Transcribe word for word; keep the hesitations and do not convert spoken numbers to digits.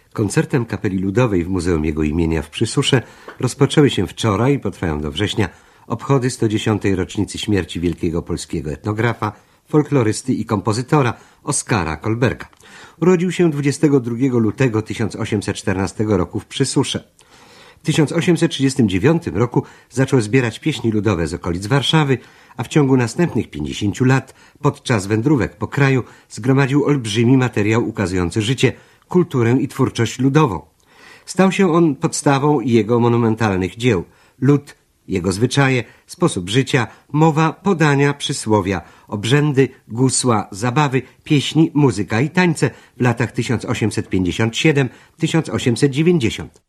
Koncertem Kapeli Ludowej w Muzeum jego imienia w Przysusze rozpoczęły się wczoraj i potrwają do września obchody sto dziesiątej rocznicy śmierci wielkiego polskiego etnografa, folklorysty i kompozytora Oskara Kolberga. Urodził się dwudziestego drugiego lutego tysiąc osiemset czternastego roku w Przysusze. W tysiąc osiemset trzydziestym dziewiątym roku zaczął zbierać pieśni ludowe z okolic Warszawy, a w ciągu następnych pięćdziesięciu lat podczas wędrówek po kraju zgromadził olbrzymi materiał ukazujący życie, kulturę i twórczość ludową. Stał się on podstawą jego monumentalnych dzieł. Lud, jego zwyczaje, sposób życia, mowa, podania, przysłowia, obrzędy, gusła, zabawy, pieśni, muzyka i tańce w latach tysiąc osiemset pięćdziesiątym siódmym do tysiąc osiemset dziewięćdziesiątego.